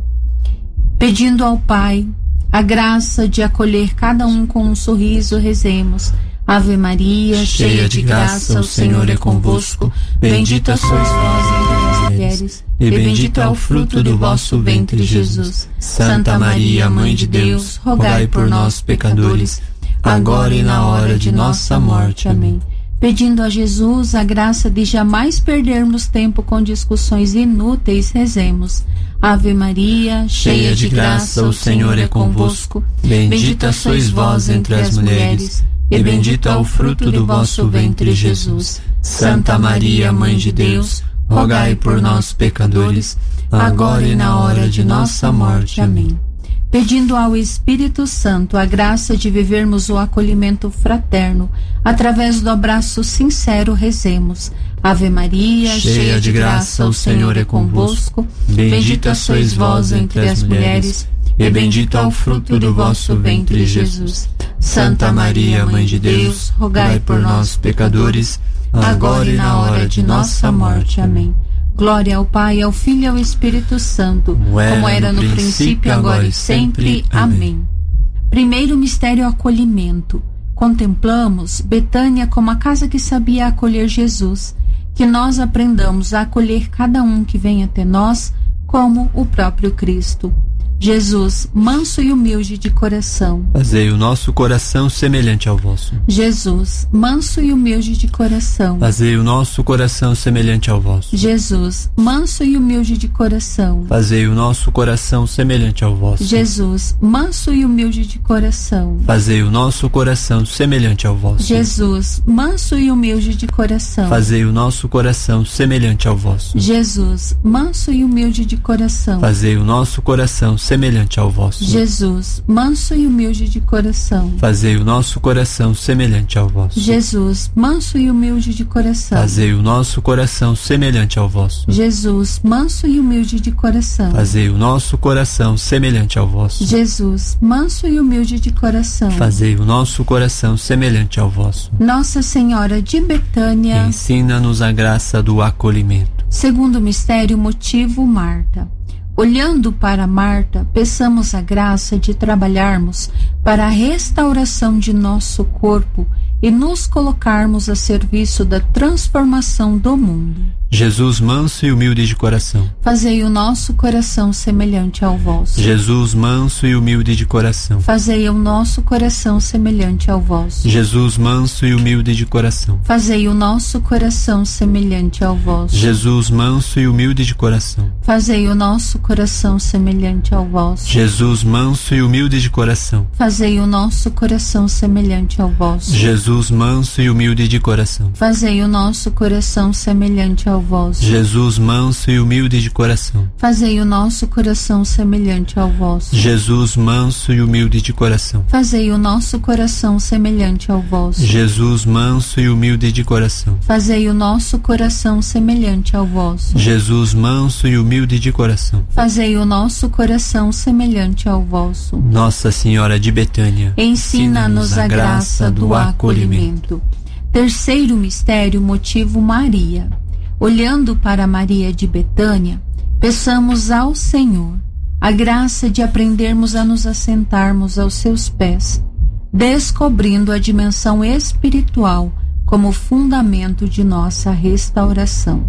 S7: Pedindo ao Pai a graça de acolher cada um com um sorriso, rezemos. Ave Maria, cheia de graça, o Senhor é convosco. Bendita sois vós entre as mulheres, e bendito é o fruto do vosso ventre, Jesus. Santa Maria, Mãe de Deus, rogai por nós, pecadores, agora e na hora de nossa morte. Amém. Pedindo a Jesus a graça de jamais perdermos tempo com discussões inúteis, rezemos. Ave Maria, cheia de graça, o Senhor é convosco. Bendita sois vós entre as mulheres, e bendito é o fruto do vosso ventre, Jesus. Santa Maria, Mãe de Deus, rogai por nós, pecadores, agora e na hora de nossa morte. Amém. Pedindo ao Espírito Santo a graça de vivermos o acolhimento fraterno, através do abraço sincero, rezemos. Ave Maria, cheia de graça, o Senhor é convosco. Bendita sois vós entre as mulheres, e bendito é o fruto do vosso ventre, Jesus. Santa Maria, Mãe de Deus, rogai por nós, pecadores, agora e na hora de nossa morte. Amém. Glória ao Pai, ao Filho e ao Espírito Santo, como era no princípio, agora e sempre. Amém. Primeiro mistério, acolhimento. Contemplamos Betânia como a casa que sabia acolher Jesus. Que nós aprendamos a acolher cada um que vem até nós como o próprio Cristo. Jesus, manso e humilde de coração,
S8: fazei o nosso coração semelhante ao vosso.
S7: Jesus, manso e humilde de coração,
S8: fazei o nosso coração semelhante ao vosso.
S7: Jesus, manso e humilde de coração,
S8: fazei o nosso coração semelhante ao vosso.
S7: Jesus, manso e humilde de coração,
S8: fazei o nosso coração semelhante ao vosso.
S7: Jesus, manso e humilde de coração,
S8: fazei o nosso coração semelhante ao vosso.
S7: Jesus, manso e humilde de coração,
S8: fazei o nosso coração semelhante ao vosso.
S7: Jesus, manso e humilde de coração,
S8: fazei o nosso coração semelhante ao vosso.
S7: Jesus, manso e humilde de coração,
S8: fazei o nosso coração semelhante ao vosso.
S7: Jesus, manso e humilde de coração,
S8: fazei o nosso coração semelhante ao vosso.
S7: Jesus, manso e humilde de coração,
S8: fazei o nosso coração semelhante ao vosso.
S7: Nossa Senhora de Betânia,
S8: ensina-nos a graça do acolhimento.
S7: Segundo mistério, motivo, Marta. Olhando para Marta, peçamos a graça de trabalharmos para a restauração de nosso corpo e nos colocarmos a serviço da transformação do mundo.
S8: Jesus, manso e humilde de coração,
S7: fazei o nosso coração semelhante ao vosso.
S8: Jesus, manso e humilde de coração,
S7: fazei o nosso coração semelhante ao vosso.
S8: Jesus, manso e humilde de coração,
S7: fazei o nosso coração semelhante ao vosso.
S8: Jesus, manso e humilde de coração,
S7: fazei o nosso coração semelhante ao vosso.
S8: Jesus, manso e humilde de coração,
S7: fazei o nosso coração semelhante ao vosso.
S8: Jesus, manso e humilde de coração,
S7: fazei o nosso coração semelhante ao vosso.
S8: Jesus, manso e humilde de coração,
S7: fazei o nosso coração semelhante ao vosso.
S8: Jesus, manso e humilde de coração,
S7: fazei o nosso coração semelhante ao vosso.
S8: Jesus, manso e humilde de coração,
S7: fazei o nosso coração semelhante ao vosso.
S8: Jesus, manso e humilde de coração,
S7: fazei o nosso coração semelhante ao vosso.
S8: Nossa Senhora de Betânia,
S7: ensina-nos a graça do acolhimento. Terceiro mistério, motivo, Maria. Olhando para Maria de Betânia, peçamos ao Senhor a graça de aprendermos a nos assentarmos aos seus pés, descobrindo a dimensão espiritual como fundamento de nossa restauração.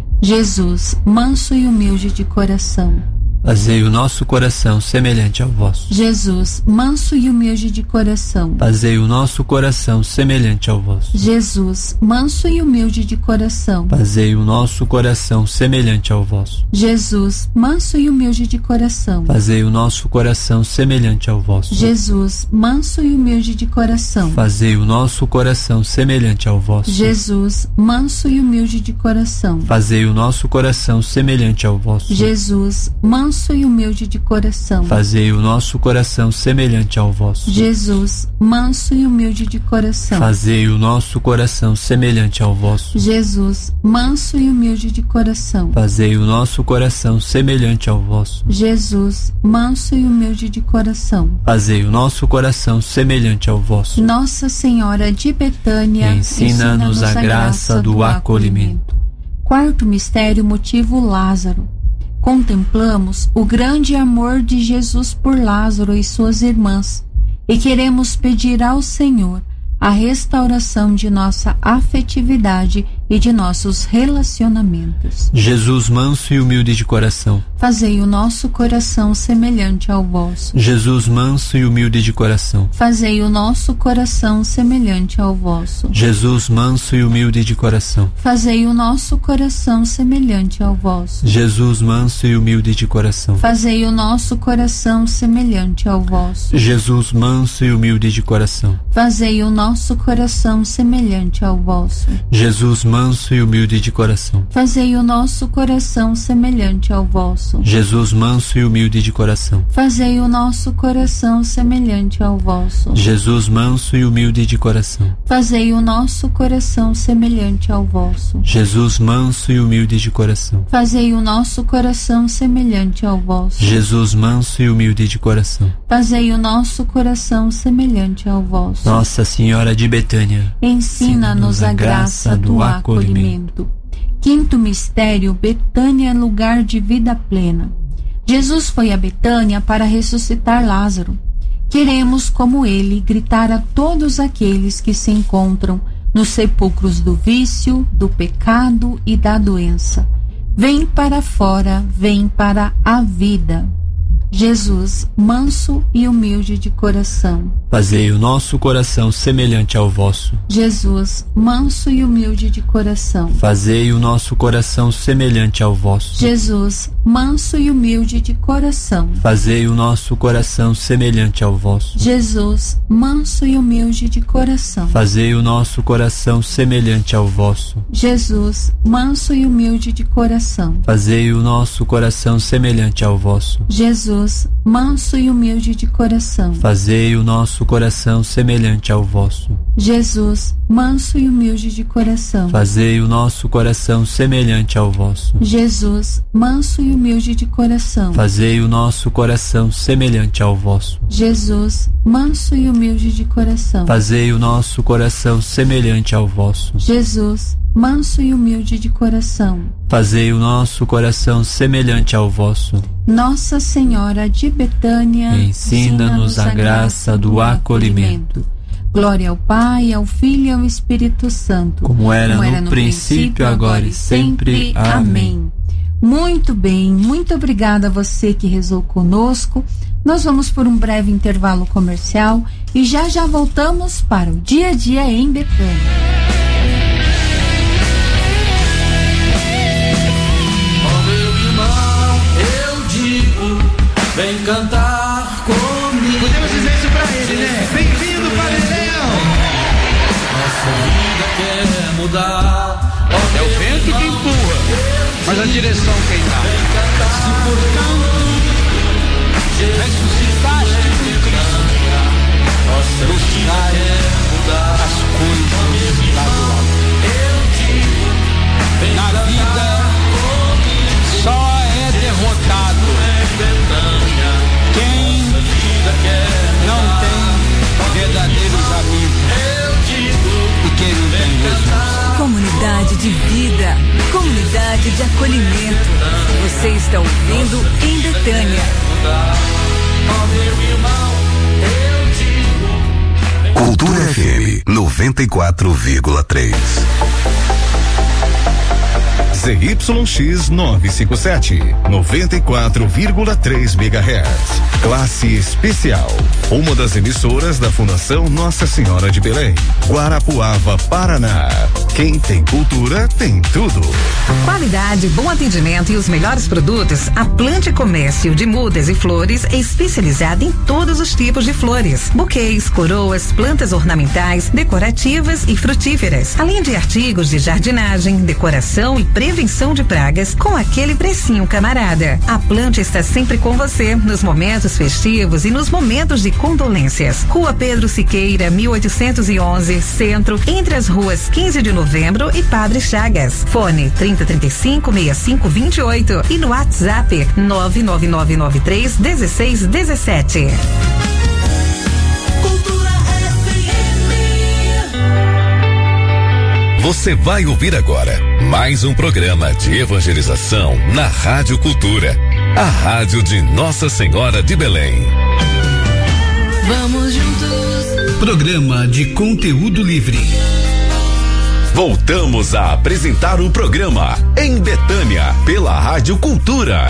S7: Jesus, manso e humilde de coração,
S8: fazei o nosso coração semelhante ao vosso.
S7: Jesus, manso e humilde de coração,
S8: fazei o nosso coração semelhante ao vosso.
S7: Jesus, manso e humilde de coração,
S8: fazei o nosso coração semelhante ao vosso.
S7: Jesus, manso e humilde de coração,
S8: fazei o nosso coração semelhante ao vosso.
S7: Jesus, manso e humilde de coração,
S8: fazei o nosso coração semelhante ao vosso.
S7: Jesus, manso e humilde de coração,
S8: fazei o nosso coração semelhante ao vosso.
S7: Jesus, manso manso e humilde de coração.
S8: Fazei o nosso coração semelhante ao vosso.
S7: Jesus, manso e humilde de coração.
S8: Fazei o nosso coração semelhante ao vosso.
S7: Jesus, manso e humilde de coração.
S8: Fazei o nosso coração semelhante ao vosso.
S7: Jesus, manso e humilde de coração.
S8: Fazei o nosso coração semelhante ao vosso.
S7: Nossa Senhora de Betânia,
S8: ensina-nos a graça do acolhimento.
S7: Quarto mistério, motivo Lázaro. Contemplamos o grande amor de Jesus por Lázaro e suas irmãs e queremos pedir ao Senhor a restauração de nossa afetividade e de nossos relacionamentos.
S8: Jesus, manso e humilde de coração.
S7: Fazei o nosso coração semelhante ao vosso.
S8: Jesus, manso e humilde de coração.
S7: Fazei o nosso coração semelhante ao vosso.
S8: Jesus, manso e humilde de coração.
S7: Fazei o nosso coração semelhante ao vosso.
S8: Jesus, manso e humilde de coração.
S7: Fazei o nosso coração semelhante ao vosso.
S8: Jesus, manso e humilde de coração.
S7: Fazei o nosso coração semelhante ao vosso.
S8: Jesus, manso e humilde de coração.
S7: Fazei o nosso coração semelhante ao vosso.
S8: Jesus, manso e humilde de coração.
S7: Fazei o nosso coração semelhante ao vosso.
S8: Jesus, manso e humilde de coração.
S7: Fazei o nosso coração semelhante ao vosso.
S8: Jesus, manso e humilde de coração.
S7: Fazei o nosso coração semelhante ao vosso.
S8: Jesus, manso e humilde de coração.
S7: Fazei o nosso coração semelhante ao vosso.
S8: Nossa Senhora de Betânia,
S7: ensina-nos a graça do acolhimento. Quinto mistério, Betânia, lugar de vida plena. Jesus foi a Betânia para ressuscitar Lázaro. Queremos, como ele, gritar a todos aqueles que se encontram nos sepulcros do vício, do pecado e da doença: vem para fora, vem para a vida. Jesus, manso e humilde de coração.
S8: Fazei o nosso coração semelhante ao vosso.
S7: Jesus, manso e humilde de coração.
S8: Fazei o nosso coração semelhante ao vosso.
S7: Jesus, manso e humilde de coração.
S8: Fazei o nosso coração semelhante ao vosso.
S7: Jesus, manso e humilde de coração.
S8: Fazei o nosso coração semelhante ao vosso.
S7: Jesus, manso e humilde de coração.
S8: Fazei o nosso coração semelhante ao vosso.
S7: Jesus, manso e humilde de coração.
S8: Fazei o nosso coração semelhante ao vosso.
S7: Jesus, manso e humilde de coração.
S8: Fazei o nosso coração semelhante ao vosso.
S7: Jesus, manso e humilde de coração.
S8: Fazei o nosso coração semelhante ao vosso.
S7: Jesus, manso e humilde de coração.
S8: Fazei o nosso coração semelhante ao vosso.
S7: Jesus, manso e humilde de coração.
S8: Fazei o nosso coração semelhante ao vosso.
S7: Nossa Senhora de Betânia,
S8: ensina-nos a graça do acolhimento.
S7: Glória ao Pai, ao Filho e ao Espírito Santo,
S8: como era no princípio, agora e sempre. Amém.
S7: Muito bem, muito obrigada a você que rezou conosco. Nós vamos por um breve intervalo comercial e já voltamos para o Dia a Dia em Betânia.
S1: Vem cantar comigo.
S6: Podemos dizer isso pra ele, né? Bem-vindo, Padre Léo.
S1: Nossa vida quer mudar.
S9: É o vento que empurra, mas a direção quem dá.
S1: Se portanto
S9: ressuscitaste com Cristo,
S1: nossa vida quer mudar.
S9: as coisas lá do alto.
S1: Eu digo,
S9: Na vida só é derrotado quem não tem verdadeiros amigos e quem não tem Jesus.
S10: Comunidade de vida, comunidade de acolhimento. Você está ouvindo em Betânia.
S2: Cultura FM 94,3.
S6: ZYX 957, 94,3 MHz. Classe especial. Uma das emissoras da Fundação Nossa Senhora de Belém. Guarapuava, Paraná. Quem tem cultura, tem tudo.
S13: Qualidade, bom atendimento e os melhores produtos. A Plante Comércio de Mudas e Flores é especializada em todos os tipos de flores. Buquês, coroas, plantas ornamentais, decorativas e frutíferas. Além de artigos de jardinagem, decoração e preparação prevenção de pragas com aquele precinho camarada. A Plante está sempre com você nos momentos festivos e nos momentos de condolências. Rua Pedro Siqueira, 1811, Centro, entre as ruas 15 de Novembro e Padre Chagas. Fone 3035-6528 e no WhatsApp 99993-1617.
S6: Você vai ouvir agora mais um programa de evangelização na Rádio Cultura, a rádio de Nossa Senhora de Belém.
S12: Vamos juntos.
S4: Programa de conteúdo livre.
S6: Voltamos a apresentar o programa Em Betânia, pela Rádio Cultura.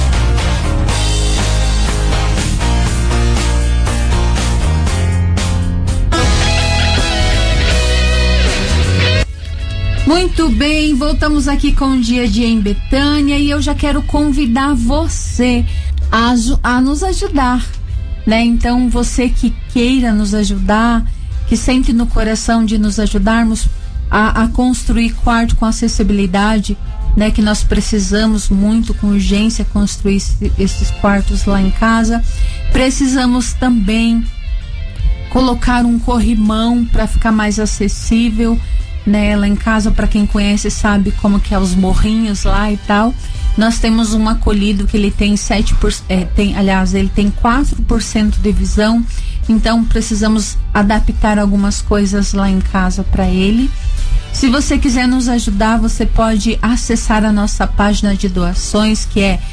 S7: Muito bem, voltamos aqui com o Dia a Dia em Betânia e eu já quero convidar você a nos ajudar, né? Então, você que queira nos ajudar, que sente no coração de nos ajudarmos a construir quarto com acessibilidade, né? Que nós precisamos muito, com urgência, construir esses quartos lá em casa. Precisamos também colocar um corrimão para ficar mais acessível, né, lá em casa. Para quem conhece sabe como que é os morrinhos lá e tal. Nós temos um acolhido que ele tem 7%, ele tem 4% de visão, então precisamos adaptar algumas coisas lá em casa para ele. Se você quiser nos ajudar, você pode acessar a nossa página de doações, que é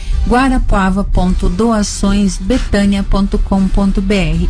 S7: guarapuava.doaçõesbetania.com.br,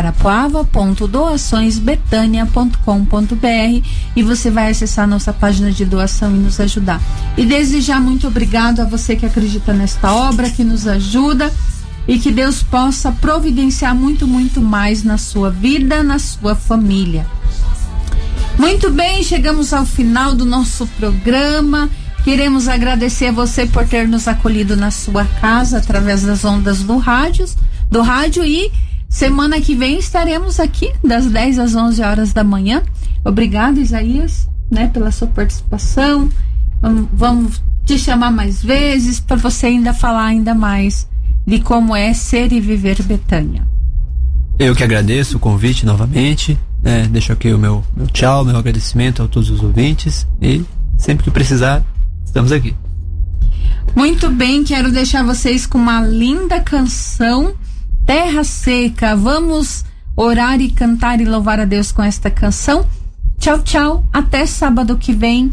S7: guarapuava.doaçõesbetania.com.br, e você vai acessar a nossa página de doação e nos ajudar. E desejar muito obrigado a você que acredita nesta obra, que nos ajuda, e que Deus possa providenciar muito, muito mais na sua vida, na sua família. Muito bem, chegamos ao final do nosso programa. Queremos agradecer a você por ter nos acolhido na sua casa através das ondas do rádio, e semana que vem estaremos aqui das 10 às 11 horas da manhã. Obrigado, Isaías, né, pela sua participação. Vamos te chamar mais vezes para você ainda falar ainda mais de como é ser e viver Betânia.
S8: Eu que agradeço o convite novamente, né? Deixo aqui o meu tchau, meu agradecimento a todos os ouvintes, e sempre que precisar, estamos aqui.
S7: Muito bem, quero deixar vocês com uma linda canção, Terra Seca. Vamos orar e cantar e louvar a Deus com esta canção. Tchau, tchau, até sábado que vem.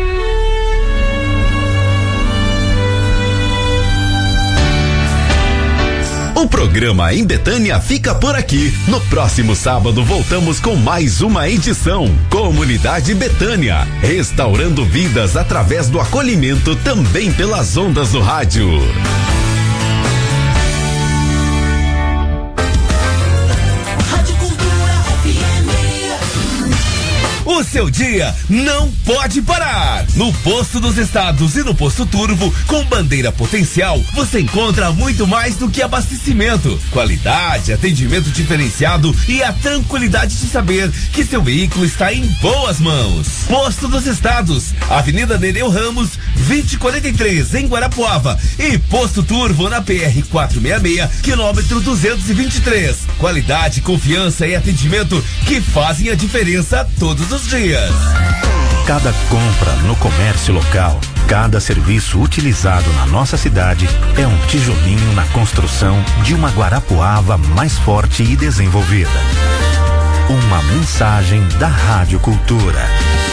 S6: O programa Em Betânia fica por aqui. No próximo sábado voltamos com mais uma edição. Comunidade Betânia, restaurando vidas através do acolhimento, também pelas ondas do rádio. O seu dia não pode parar. No Posto dos Estados e no Posto Turvo, com bandeira potencial, você encontra muito mais do que abastecimento, qualidade, atendimento diferenciado e a tranquilidade de saber que seu veículo está em boas mãos. Posto dos Estados, Avenida Nereu Ramos, 2043, em Guarapuava, e Posto Turvo na PR 466, quilômetro 223. Qualidade, confiança e atendimento que fazem a diferença todos os dias.
S2: Cada compra no comércio local, cada serviço utilizado na nossa cidade é um tijolinho na construção de uma Guarapuava mais forte e desenvolvida. Uma mensagem da Rádio Cultura.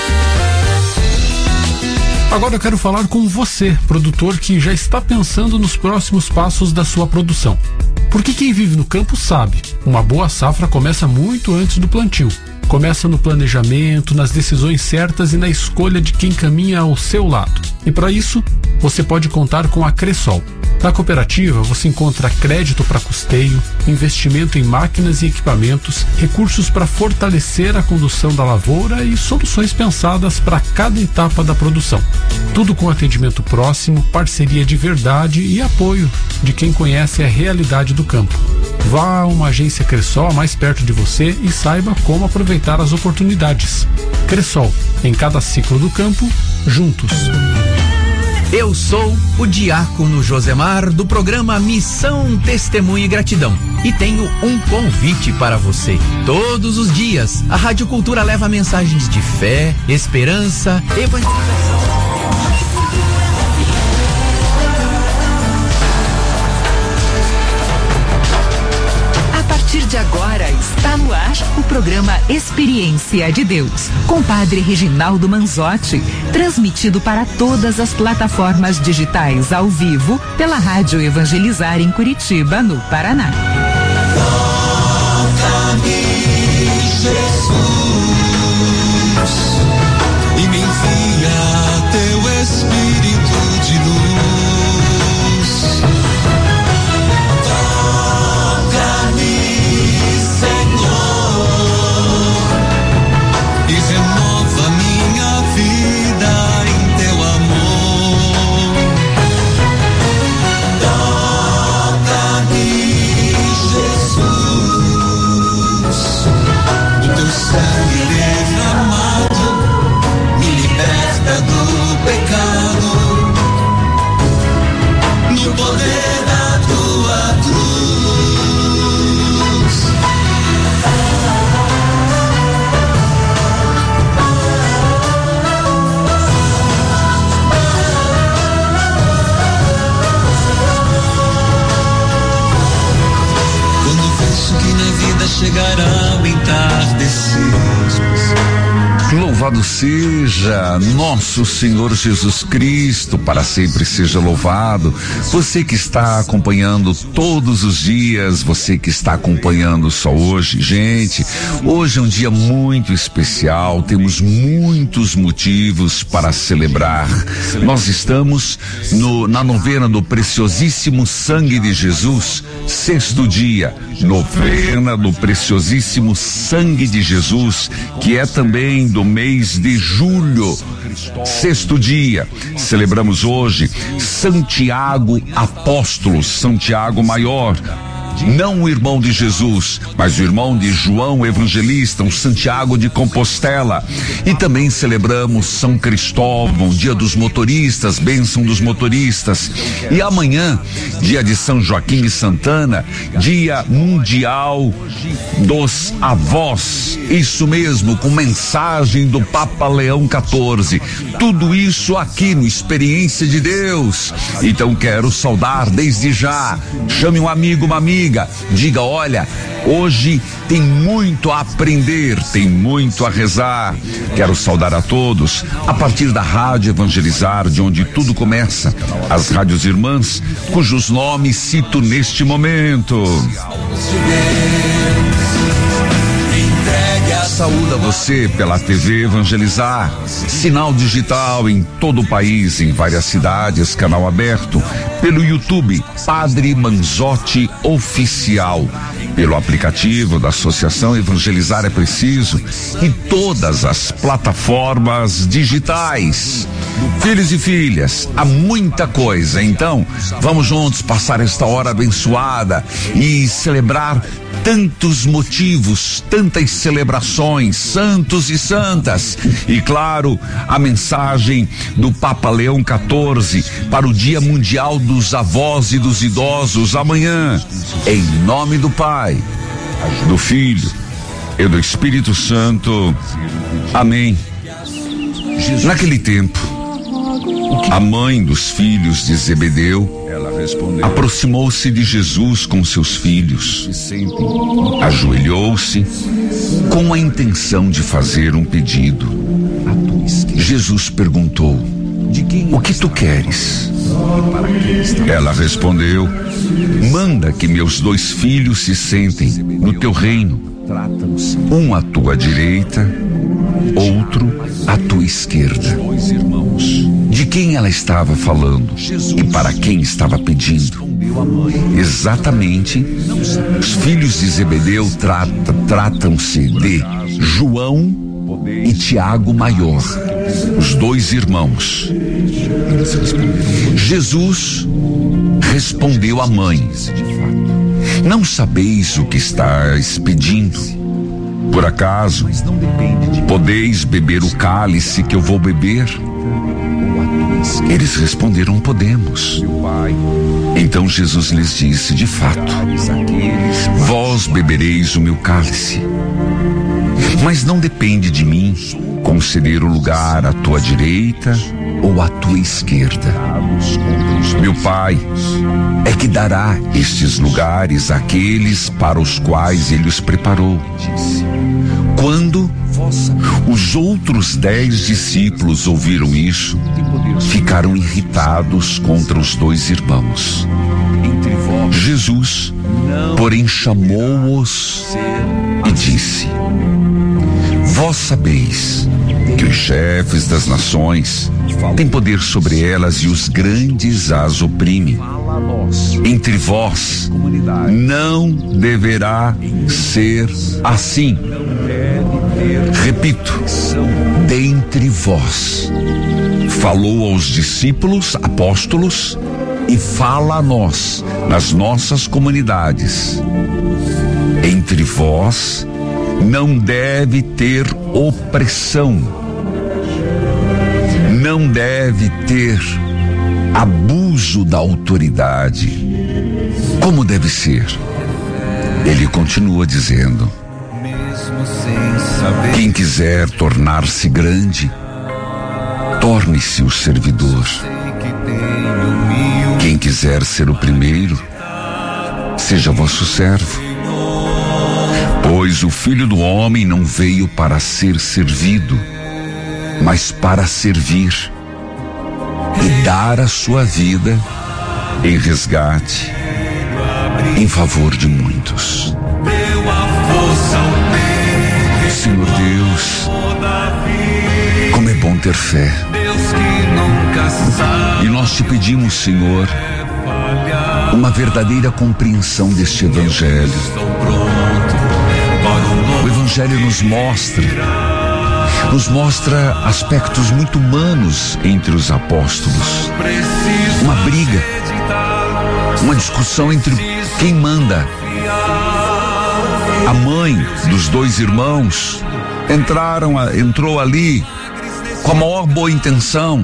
S5: Agora eu quero falar com você, produtor que já está pensando nos próximos passos da sua produção. Porque quem vive no campo sabe, uma boa safra começa muito antes do plantio. Começa no planejamento, nas decisões certas e na escolha de quem caminha ao seu lado. E para isso, você pode contar com a Cressol. Na cooperativa, você encontra crédito para custeio, investimento em máquinas e equipamentos, recursos para fortalecer a condução da lavoura e soluções pensadas para cada etapa da produção. Tudo com atendimento próximo, parceria de verdade e apoio de quem conhece a realidade do campo. Vá a uma agência Cressol mais perto de você e saiba como aproveitar as oportunidades. Cressol, em cada ciclo do campo, juntos.
S14: Eu sou o diácono Josemar do programa Missão Testemunho e Gratidão e tenho um convite para você. Todos os dias, a Rádio Cultura leva mensagens de fé, esperança, evangelização.
S10: A partir de agora está no ar o programa Experiência de Deus, com Padre Reginaldo Manzotti, transmitido para todas as plataformas digitais ao vivo pela Rádio Evangelizar em Curitiba, no Paraná.
S12: Toca-me, Jesus, e me envia teu Espírito de luz. Toca-me, Senhor, e renova minha vida em teu amor. Toca-me, Jesus, do teu sangue derramado, me liberta do pecado, no poder da tua cruz. Quando penso que na vida chegará o entardecer,
S15: Louvado seja nosso Senhor Jesus Cristo, para sempre seja louvado. Você que está acompanhando todos os dias, você que está acompanhando só hoje, gente, hoje é um dia muito especial, temos muitos motivos para celebrar. Nós estamos na novena do preciosíssimo sangue de Jesus, sexto dia, novena do preciosíssimo sangue de Jesus, que é também do mês de julho, sexto dia. Celebramos hoje Santiago Apóstolo, Santiago Maior. Não o irmão de Jesus, mas o irmão de João Evangelista, o Santiago de Compostela. E também celebramos São Cristóvão, dia dos motoristas, bênção dos motoristas. E amanhã, dia de São Joaquim e Santana, dia mundial dos avós. Isso mesmo, com mensagem do Papa Leão XIV. Tudo isso aqui no Experiência de Deus. Então quero saudar desde já. Chame um amigo, uma amiga. Diga, olha, hoje tem muito a aprender, tem muito a rezar. Quero saudar a todos a partir da Rádio Evangelizar, de onde tudo começa, as rádios irmãs, cujos nomes cito neste momento. Saúde a você pela TV Evangelizar, sinal digital em todo o país, em várias cidades, canal aberto, pelo YouTube Padre Manzotti Oficial, pelo aplicativo da Associação Evangelizar é Preciso e todas as plataformas digitais. Filhos e filhas, há muita coisa, então vamos juntos passar esta hora abençoada e celebrar tantos motivos, tantas celebrações, santos e santas. E claro, a mensagem do Papa Leão XIV para o Dia Mundial dos Avós e dos Idosos amanhã. Em nome do Pai, do Filho e do Espírito Santo. Amém. Naquele tempo, a mãe dos filhos de Zebedeu aproximou-se de Jesus com seus filhos, ajoelhou-se com a intenção de fazer um pedido. Jesus perguntou: o que tu queres? Ela respondeu: manda que meus 2 filhos se sentem no teu reino, um à tua direita, outro à tua esquerda. De quem ela estava falando e para quem estava pedindo? Exatamente, os filhos de Zebedeu tratam-se de João e Tiago Maior, os 2 irmãos. Jesus respondeu à mãe: não sabeis o que estáis pedindo? Por acaso podeis beber o cálice que eu vou beber? Eles responderam: podemos. Então Jesus lhes disse: de fato, vós bebereis o meu cálice, mas não depende de mim conceder o lugar à tua direita ou à tua esquerda. Meu Pai é que dará estes lugares àqueles para os quais ele os preparou. Quando os outros 10 discípulos ouviram isso, ficaram irritados contra os 2 irmãos. Jesus, porém, chamou-os e disse: vós sabeis que os chefes das nações têm poder sobre elas e os grandes as oprimem. Entre vós não deverá ser assim. Repito, dentre vós. Falou aos discípulos, apóstolos, e fala a nós, nas nossas comunidades. Entre vós não deve ter opressão, não deve ter abuso da autoridade. Como deve ser? Ele continua dizendo: quem quiser tornar-se grande, torne-se o servidor. Quem quiser ser o primeiro, seja vosso servo. Pois o Filho do Homem não veio para ser servido, mas para servir e dar a sua vida em resgate, em favor de muitos. Senhor Deus, como é bom ter fé. E nós te pedimos, Senhor, uma verdadeira compreensão deste Evangelho. O Evangelho nos mostra aspectos muito humanos entre os apóstolos. Uma briga, uma discussão entre quem manda. A mãe dos 2 irmãos entrou ali com a maior boa intenção,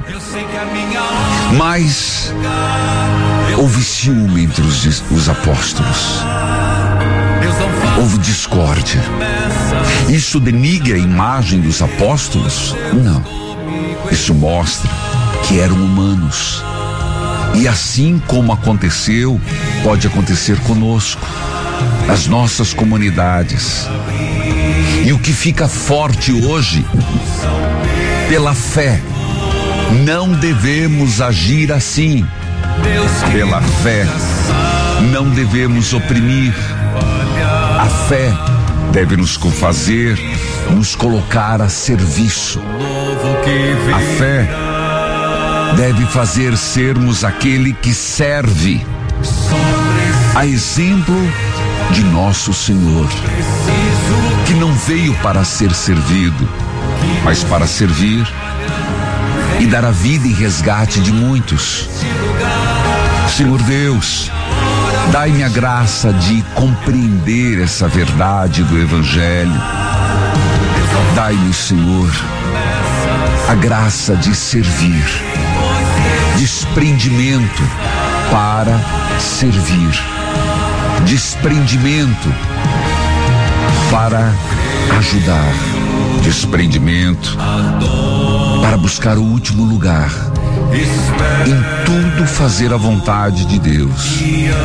S15: mas houve ciúme entre os apóstolos. Houve discórdia. Isso denigra a imagem dos apóstolos? Não. Isso mostra que eram humanos. E assim como aconteceu, pode acontecer conosco, nas nossas comunidades. E o que fica forte hoje, pela fé, não devemos agir assim. Pela fé, não devemos oprimir. A fé deve nos fazer nos colocar a serviço. A fé deve fazer sermos aquele que serve, a exemplo de nosso Senhor, que não veio para ser servido, mas para servir e dar a vida em resgate de muitos. Senhor Deus, dai-me a graça de compreender essa verdade do Evangelho. Dai-me, Senhor, a graça de servir, desprendimento para servir, desprendimento para ajudar, desprendimento para buscar o último lugar, em tudo fazer a vontade de Deus.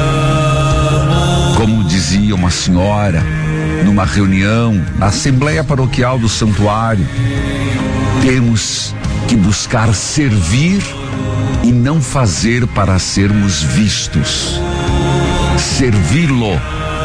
S15: Como dizia uma senhora numa reunião na Assembleia Paroquial do Santuário, temos que buscar servir e não fazer para sermos vistos. Servi-lo